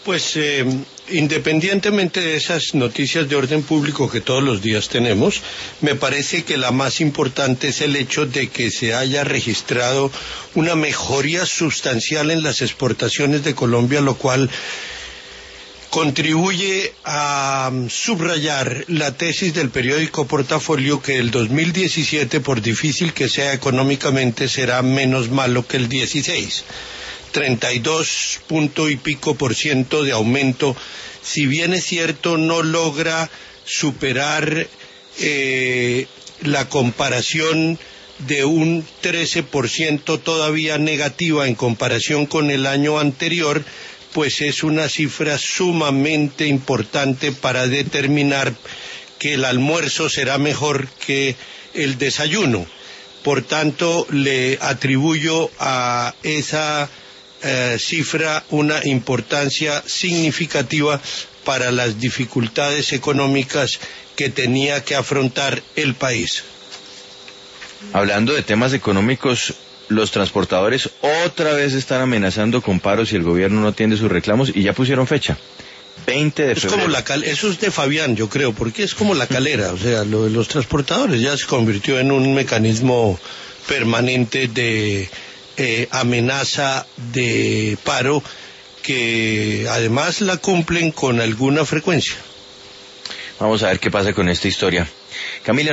Pues independientemente de esas noticias de orden público que todos los días tenemos, me parece que la más importante es el hecho de que se haya registrado una mejoría sustancial en las exportaciones de Colombia, lo cual contribuye a subrayar la tesis del periódico Portafolio que el 2017, por difícil que sea económicamente, será menos malo que el 16. 32 punto y pico % de aumento. Si bien es cierto, no logra superar la comparación de un 13% todavía negativa en comparación con el año anterior, pues es una cifra sumamente importante para determinar que el almuerzo será mejor que el desayuno. Por tanto, le atribuyo a esa cifra una importancia significativa para las dificultades económicas que tenía que afrontar el país. Hablando de temas económicos, los transportadores otra vez están amenazando con paros si el gobierno no atiende sus reclamos y ya pusieron fecha. 20 de febrero. Eso es de Fabián, yo creo, porque es como la calera, o sea, lo de los transportadores ya se convirtió en un mecanismo permanente de amenaza de paro que además la cumplen con alguna frecuencia. Vamos a ver qué pasa con esta historia. Camila.